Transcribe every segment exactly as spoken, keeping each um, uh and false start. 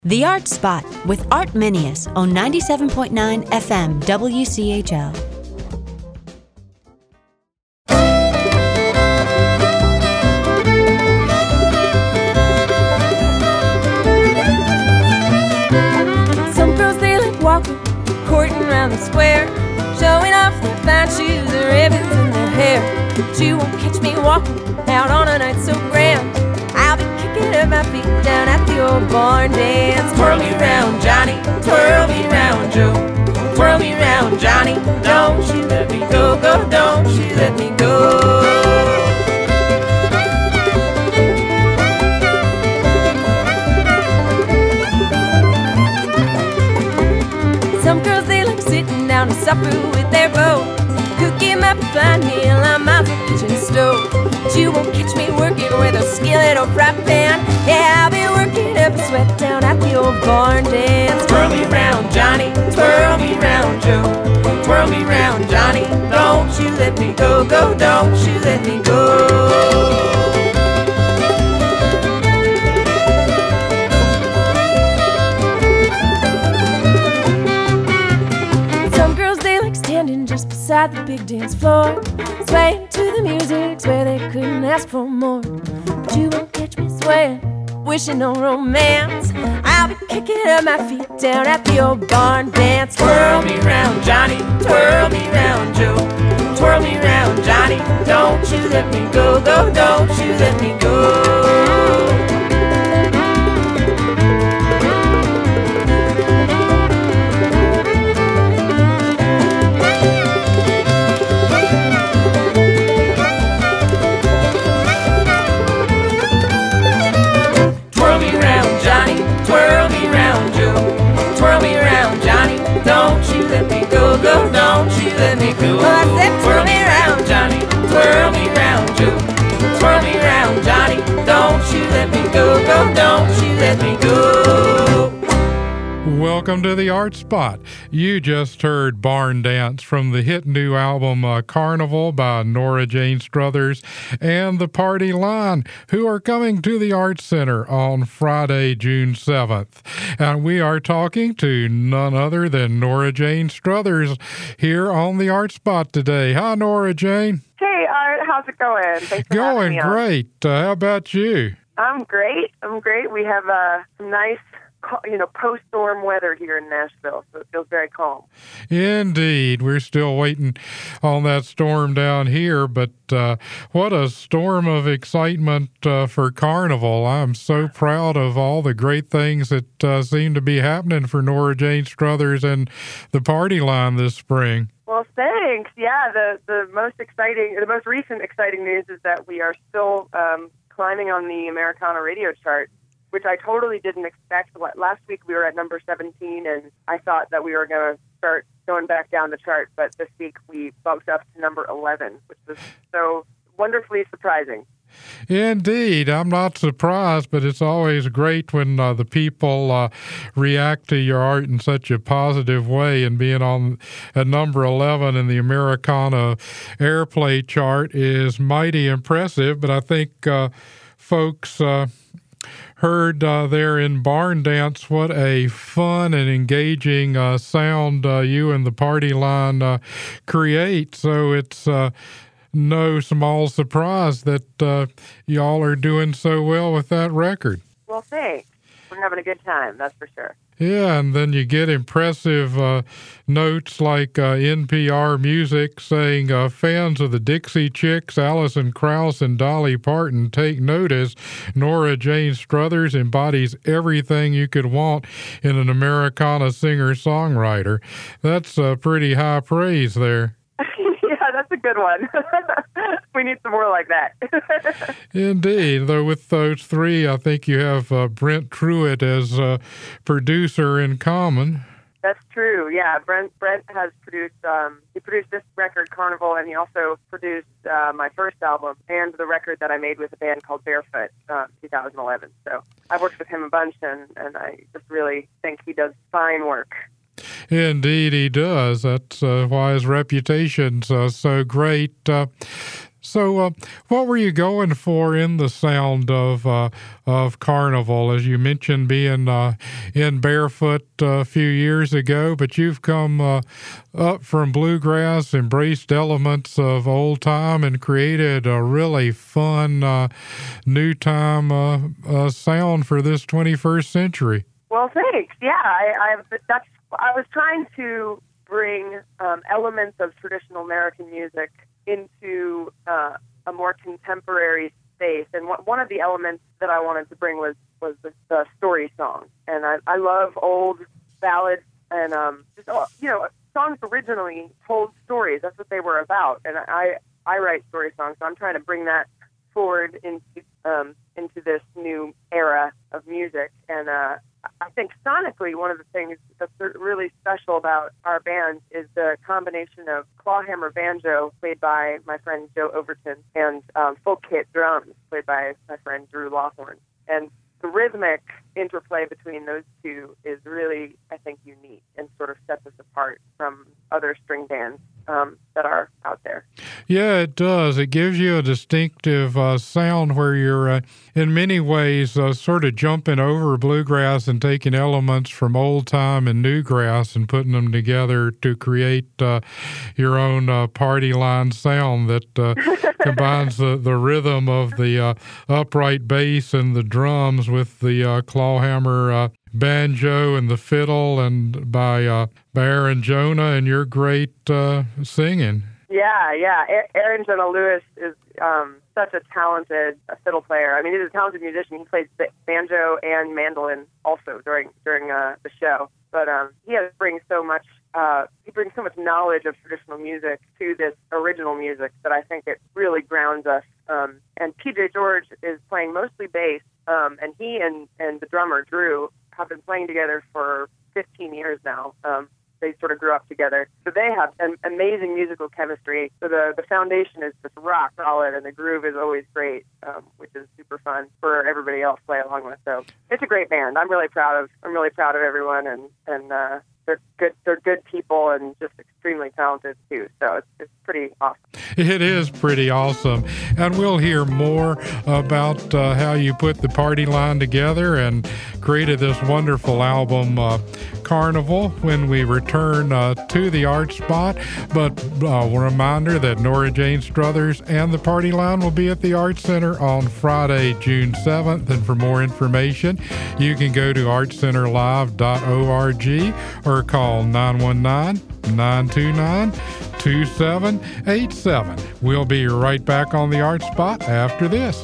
The Art Spot with Art Minius on ninety-seven point nine F M W C H L. Some girls, they like walking, courting around the square, showing off their fine shoes and ribbons in their hair. But you won't catch me walking out on a night so grand. I'll be kicking up my feet down at the old barn dance. Twirl me round, Johnny, twirl me round, Joe. Twirl me round, Johnny, don't you let me go, go, don't you let me go. Some girls, they like sitting down to supper with their beau, cooking up a fine meal on my kitchen stove. But you won't catch me working with a skillet or fry pan. Yeah, I'll be working up a sweat down at the old barn dance. Twirl me round, Johnny, twirl me round, Joe. Twirl me round, Johnny, don't you let me go, go, don't you let me go. Standing just beside the big dance floor, swaying to the music, swear they couldn't ask for more. But you won't catch me swaying, wishing on romance. I'll be kicking up my feet down at the old barn dance. Twirl me round, Johnny, twirl me round, Joe. Twirl me round, Johnny, don't you let me go, go, don't you let me go. Twirl me round, Joe. Twirl me round, Johnny. Don't you let me go, go. Don't you let me go. Well, I said twirl me round, Johnny. Twirl me round, Joe. Twirl me round, Johnny. Don't you let me go, go. Don't you let me go. Welcome to the Art Spot. You just heard Barn Dance from the hit new album uh, Carnival by Nora Jane Struthers and the Party Line, who are coming to the Art Center on Friday, June seventh. And we are talking to none other than Nora Jane Struthers here on the Art Spot today. Hi, Nora Jane. Hey, Art. How's it going? Thanks for having Going me on. great. Uh, how about you? I'm great. I'm great. We have uh, some nice, you know, post-storm weather here in Nashville, so it feels very calm. Indeed. We're still waiting on that storm down here, but uh, what a storm of excitement uh, for Carnival. I'm so proud of all the great things that uh, seem to be happening for Nora Jane Struthers and the Party Line this spring. Well, thanks. Yeah, the, the most exciting, the most recent exciting news is that we are still um, climbing on the Americana radio chart, which I totally didn't expect. Last week we were at number seventeen, and I thought that we were going to start going back down the chart, but this week we bumped up to number eleven, which was so wonderfully surprising. Indeed. I'm not surprised, but it's always great when uh, the people uh, react to your art in such a positive way, and being on at number eleven in the Americana Airplay chart is mighty impressive, but I think uh, folks... Uh, heard uh, there in Barn Dance what a fun and engaging uh, sound uh, you and the Party Line uh, create. So it's uh, no small surprise that uh, y'all are doing so well with that record. Well, thanks. We're having a good time, that's for sure. Yeah, and then you get impressive uh, notes like uh, N P R Music saying, uh, fans of the Dixie Chicks, Alison Krauss, and Dolly Parton take notice. Nora Jane Struthers embodies everything you could want in an Americana singer-songwriter. That's uh, pretty high praise there. Yeah, that's a good one. We need some more like that. Indeed. Though with those three, I think you have uh, Brent Truitt as a producer in common. That's true. Yeah, Brent Brent has produced. Um, he produced this record, Carnival, and he also produced uh, my first album and the record that I made with a band called Barefoot, uh, twenty eleven. So I've worked with him a bunch, and, and I just really think he does fine work. Indeed, he does. That's uh, why his reputation's uh, so great. Uh, So, uh, what were you going for in the sound of uh, of Carnival? As you mentioned, being uh, in Barefoot uh, a few years ago, but you've come uh, up from bluegrass, embraced elements of old time, and created a really fun uh, new time uh, uh, sound for this twenty-first century. Well, thanks. Yeah, I, I that's I was trying to bring um, elements of traditional American music into uh, a more contemporary space. And w- one of the elements that I wanted to bring was, was the, the story song. And I, I love old ballads and, um, just, you know, songs originally told stories. That's what they were about. And I, I write story songs, so I'm trying to bring that forward into, um, into this new era of music. And, uh, I think sonically, one of the things that's really special about our band is the combination of clawhammer banjo, played by my friend Joe Overton, and um, full kit drums, played by my friend Drew Lawhorn. And the rhythmic interplay between those two is really, I think, unique and sort of sets us apart from other string bands um, that are out there. Yeah, it does. It gives you a distinctive uh, sound where you're, uh, in many ways, uh, sort of jumping over bluegrass and taking elements from old time and new grass and putting them together to create uh, your own uh, party line sound that uh, combines the, the rhythm of the uh, upright bass and the drums with the uh, clawhammer uh, banjo and the fiddle, and by uh, by Aaron Jonah and your great uh, singing. Yeah, yeah. A- Aaron Jonah Lewis is um, such a talented uh, fiddle player. I mean, he's a talented musician. He plays b- banjo and mandolin also during during uh, the show. But um, he has brings so much. Uh, he brings so much knowledge of traditional music to this original music that I think it really grounds us. Um, and P J George is playing mostly bass, um, and he and, and the drummer Drew have been playing together for fifteen years now. Um, they sort of grew up together. So they have an amazing musical chemistry. So the, the foundation is just rock solid, and the groove is always great, um, which is super fun for everybody else to play along with. So it's a great band. I'm really proud of I'm really proud of everyone, and, and uh, they're good they're good people and just extremely talented too. So it's it's pretty awesome. It is pretty awesome. And we'll hear more about uh, how you put the party line together and created this wonderful album, uh, Carnival, when we return uh, to the Art Spot. But uh, a reminder that Nora Jane Struthers and the party line will be at the Art Center on Friday, June seventh. And for more information, you can go to art center live dot org or call nine one nine, nine two nine, two seven eight seven. We'll be right back on the Art Spot after this.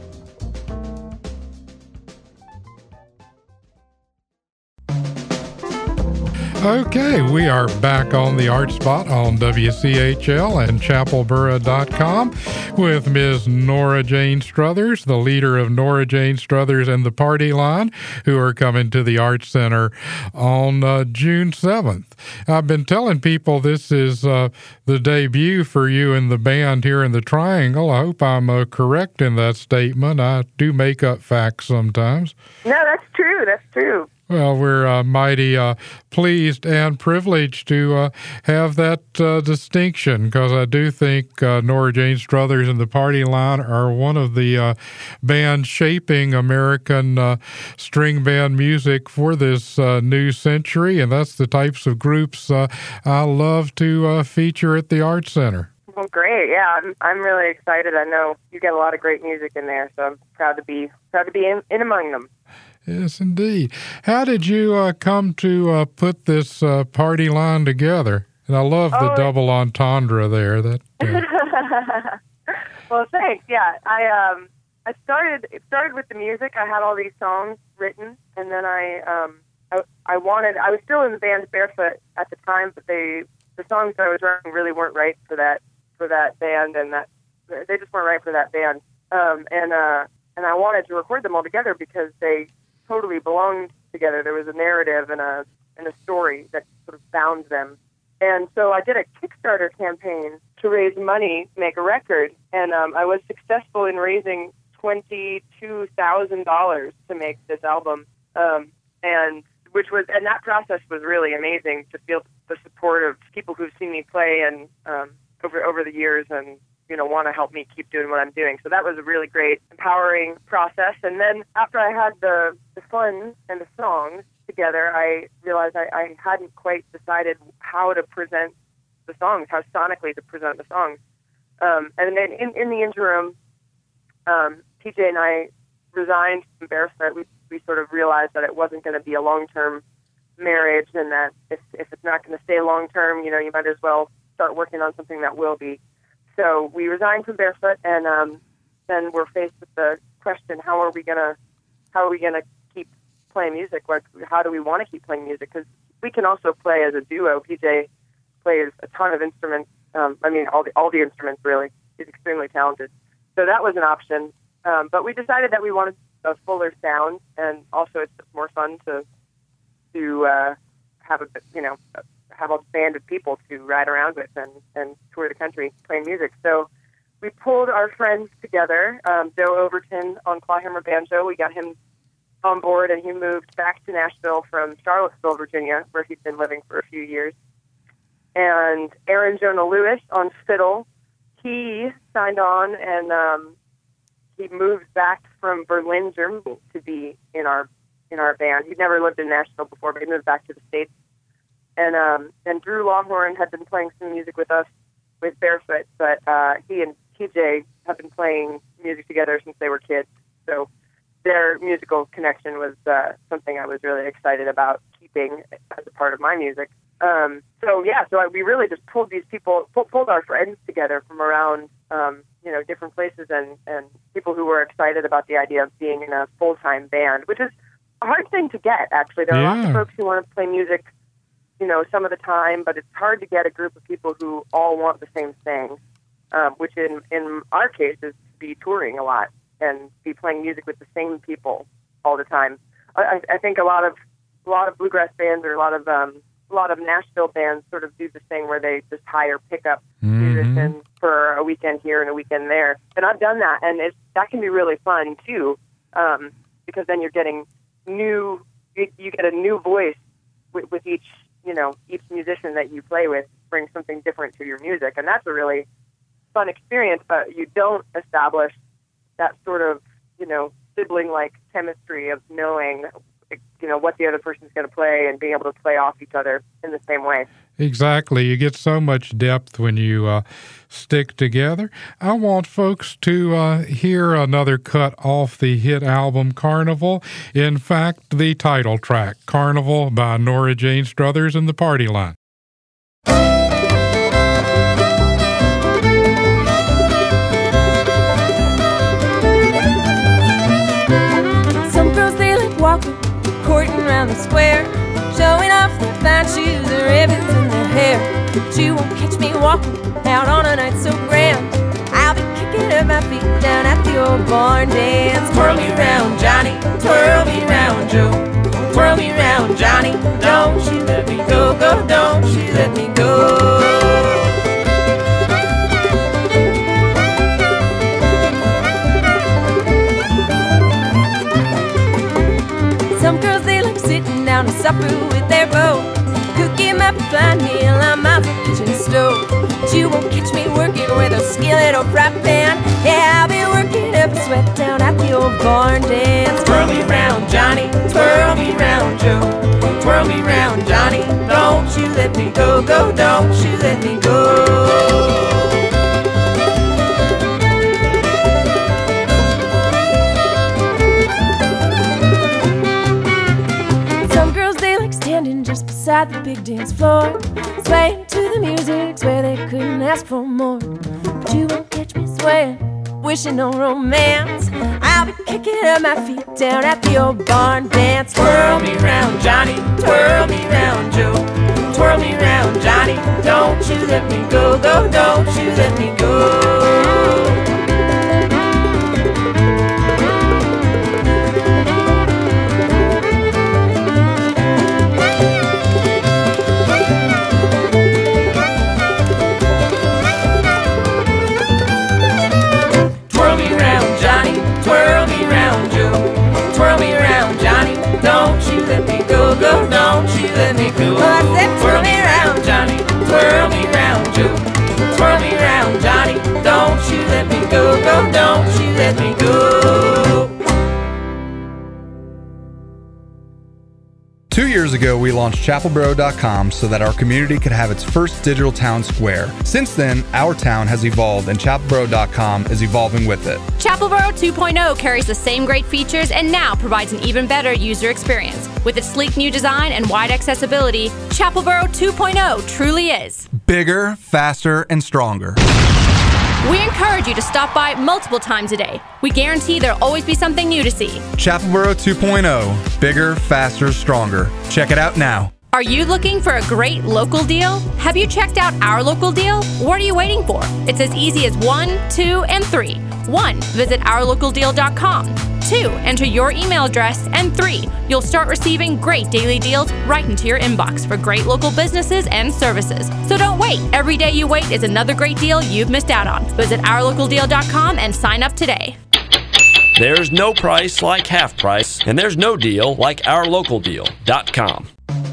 Okay, we are back on the Art Spot on W C H L and chapel borough dot com with Miz Nora Jane Struthers, the leader of Nora Jane Struthers and the Party Line, who are coming to the Art Center on uh, June seventh. I've been telling people this is uh, the debut for you and the band here in the Triangle. I hope I'm uh, correct in that statement. I do make up facts sometimes. No, that's true. That's true. Well, we're uh, mighty uh, pleased and privileged to uh, have that uh, distinction, because I do think uh, Nora Jane Struthers and the Party Line are one of the uh, bands shaping American uh, string band music for this uh, new century, and that's the types of groups uh, I love to uh, feature at the Art Center. Well, great. Yeah, I'm, I'm really excited. I know you get a lot of great music in there, so I'm proud to be proud to be in, in among them. Yes, indeed. How did you uh, come to uh, put this uh, party line together? And I love the oh, double entendre there. That. Uh... Well, thanks. Yeah, I um I started it started with the music. I had all these songs written, and then I um I, I wanted I was still in the band Barefoot at the time, but they the songs that I was writing really weren't right for that for that band, and that they just weren't right for that band. Um and uh and I wanted to record them all together because they totally belonged together. There was a narrative and a and a story that sort of bound them. And so I did a Kickstarter campaign to raise money to make a record, and um, I was successful in raising twenty-two thousand dollars to make this album. Um, and which was and that process was really amazing to feel the support of people who've seen me play and um, over over the years, and you know, want to help me keep doing what I'm doing. So that was a really great, empowering process. And then after I had the, the fun and the songs together, I realized I, I hadn't quite decided how to present the songs, how sonically to present the songs. Um, and then in, in the interim, um, P J and I resigned from Barefoot. We, we sort of realized that it wasn't going to be a long-term marriage, and that if, if it's not going to stay long-term, you know, you might as well start working on something that will be. So we resigned from Barefoot, and um, then we're faced with the question: How are we gonna, how are we gonna keep playing music? Like, how do we want to keep playing music? Because we can also play as a duo. P J plays a ton of instruments. Um, I mean, all the all the instruments really. He's extremely talented. So that was an option. Um, but we decided that we wanted a fuller sound, and also it's just more fun to to uh, have a you know. have a band of people to ride around with and, and tour the country playing music. So we pulled our friends together, um, Joe Overton on clawhammer banjo. We got him on board, and he moved back to Nashville from Charlottesville, Virginia, where he'd been living for a few years. And Aaron Jonah Lewis on fiddle. He signed on, and um, he moved back from Berlin, Germany, to be in our in our band. He'd never lived in Nashville before, but he moved back to the States. And um, and Drew Longhorn had been playing some music with us with Barefoot, but uh, he and T J have been playing music together since they were kids. So their musical connection was uh, something I was really excited about keeping as a part of my music. Um, so yeah, so I, we really just pulled these people, pull, pulled our friends together from around, um, you know, different places, and, and people who were excited about the idea of being in a full-time band, which is a hard thing to get, actually. There are yeah. lots of folks who want to play music, you know, some of the time, but it's hard to get a group of people who all want the same thing, um, which in, in our case is to be touring a lot and be playing music with the same people all the time. I, I think a lot of a lot of bluegrass bands or a lot of um, a lot of Nashville bands sort of do this thing where they just hire pickup mm-hmm. musicians for a weekend here and a weekend there. And I've done that, and it's, that can be really fun too, um, because then you're getting new, you, you get a new voice with, with each. You know, each musician that you play with brings something different to your music, and that's a really fun experience, but you don't establish that sort of, you know, sibling-like chemistry of knowing, you know, what the other person's going to play and being able to play off each other in the same way. Exactly. You get so much depth when you uh, stick together. I want folks to uh, hear another cut off the hit album Carnival. In fact, the title track, Carnival by Nora Jane Struthers and the Party Line. Some girls, they like walking, courting around the square, showing off their fine shoes and ribbons in their hair. But you won't catch me walking out on a night so grand. I'll be kicking up my feet down at the old barn dance. Twirl me round, Johnny, twirl me round, Joe. Twirl me round, Johnny, don't you let me go, go, don't you let me go. Some girls, they like sitting down to supper with their beau, cooking up a fine meal on my kitchen stove. But you won't catch me working with a skillet or fry pan. Yeah, I'll be working up a sweat down at the old barn dance. Twirl me round, Johnny, twirl me round, Joe. Twirl me round, Johnny, don't you let me go, go, don't you let me go. Just beside the big dance floor, swaying to the music where they couldn't ask for more. But you won't catch me swaying, wishing on romance. I'll be kicking up my feet down at the old barn dance. Twirl me round, Johnny, twirl me round, Joe. Twirl me round, Johnny, don't you let me go, go, don't you let me go. Don't you let me go, go, don't you let me go. Oh, I said twirl me round, Johnny, twirl me round, Joe. Twirl me round, Johnny. years ago, we launched chapel boro dot com so that our community could have its first digital town square. Since then, our town has evolved and chapel boro dot com is evolving with it. Chapelboro two point oh carries the same great features and now provides an even better user experience. With its sleek new design and wide accessibility, Chapelboro two point oh truly is bigger, faster, and stronger. We encourage you to stop by multiple times a day. We guarantee there'll always be something new to see. Chapelboro two point oh, bigger, faster, stronger. Check it out now. Are you looking for a great local deal? Have you checked out our local deal? What are you waiting for? It's as easy as one, two, and three. One, visit our local deal dot com. Two, enter your email address. And three, you'll start receiving great daily deals right into your inbox for great local businesses and services. So don't wait. Every day you wait is another great deal you've missed out on. Visit our local deal dot com and sign up today. There's no price like half price, and there's no deal like our local deal dot com.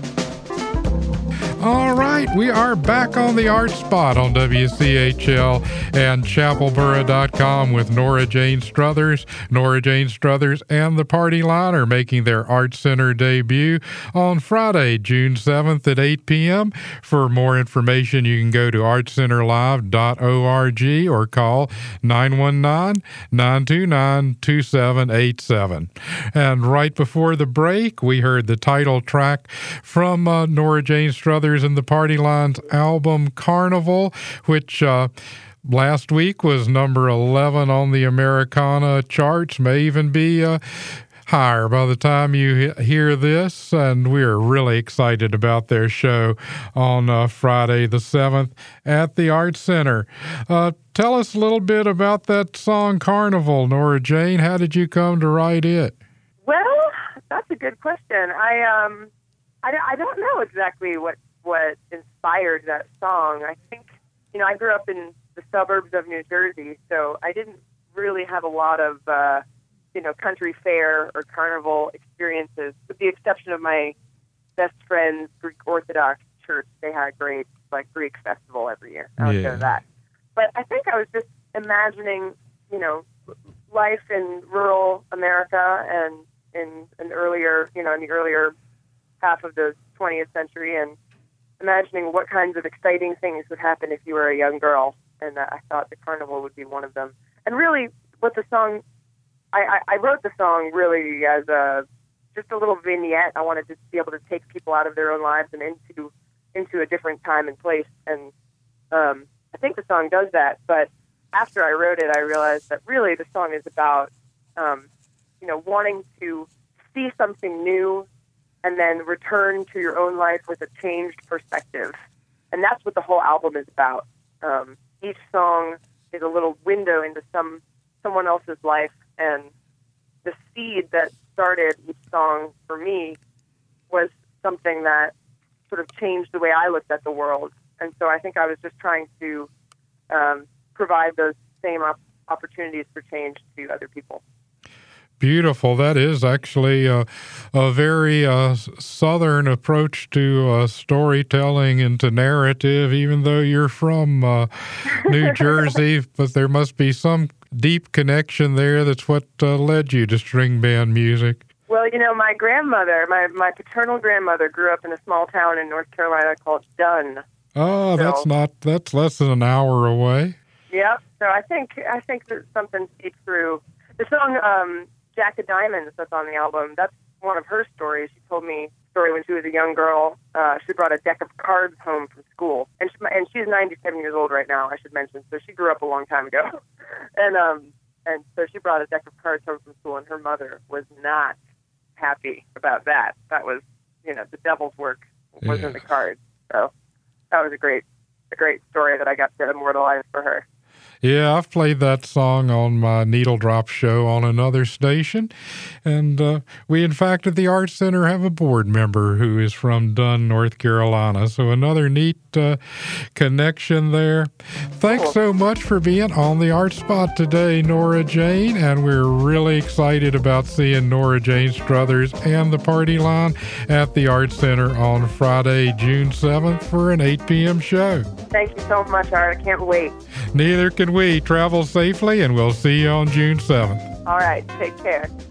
All right, we are back on the Art Spot on W C H L and chapel boro dot com with Nora Jane Struthers. Nora Jane Struthers and the Party Line are making their Art Center debut on Friday, June seventh at eight p.m. For more information, you can go to art center live dot org or call nine one nine, nine two nine, two seven eight seven. And right before the break, we heard the title track from uh, Nora Jane Struthers and the Party Line's album Carnival, which uh, last week was number eleven on the Americana charts, may even be uh, higher by the time you he- hear this, and we're really excited about their show on uh, Friday the seventh at the Art Center. Uh, tell us a little bit about that song Carnival, Nora Jane. How did you come to write it? Well, that's a good question. I um, I, I don't know exactly what what inspired that song. I think, you know, I grew up in the suburbs of New Jersey, so I didn't really have a lot of, uh, you know, country fair or carnival experiences, with the exception of my best friend's Greek Orthodox church. They had a great, like, Greek festival every year. I would Yeah. go to that. But I think I was just imagining, you know, life in rural America and in an earlier, you know, in the earlier half of the twentieth century, and imagining what kinds of exciting things would happen if you were a young girl, and uh, I thought the carnival would be one of them. And really, what the song, I, I, I wrote the song really as a just a little vignette. I wanted to be able to take people out of their own lives and into into a different time and place. And um, I think the song does that. But after I wrote it, I realized that really the song is about, um, you know, wanting to see something new and then return to your own life with a changed perspective. And that's what the whole album is about. Um, each song is a little window into some someone else's life, and the seed that started each song for me was something that sort of changed the way I looked at the world. And so I think I was just trying to um, provide those same op- opportunities for change to other people. Beautiful. That is actually a, a very uh, southern approach to uh, storytelling and to narrative, even though you're from uh, New Jersey. But there must be some deep connection there. That's what uh, led you to string band music. Well, you know, my grandmother, my, my paternal grandmother grew up in a small town in North Carolina called Dunn. Oh, so, that's not, that's less than an hour away. Yeah. So I think, I think that something seeps through. The song, um, Jack of Diamonds, that's on the album, that's one of her stories. She told me a story when she was a young girl. Uh, she brought a deck of cards home from school. And, she, and she's ninety-seven years old right now, I should mention. So she grew up a long time ago. and um, and so she brought a deck of cards home from school, and her mother was not happy about that. That was, you know, the devil's work was yeah. in the cards. So that was a great, a great story that I got to immortalize for her. Yeah, I've played that song on my Needle Drop show on another station. And uh, we, in fact, at the Art Center have a board member who is from Dunn, North Carolina. So another neat uh, connection there. Thanks Cool. so much for being on the Art Spot today, Nora Jane. And we're really excited about seeing Nora Jane Struthers and the Party Line at the Art Center on Friday, June seventh for an eight p.m. show. Thank you so much, Art. I can't wait. Neither can we. Travel safely, and we'll see you on June seventh. All right. Take care.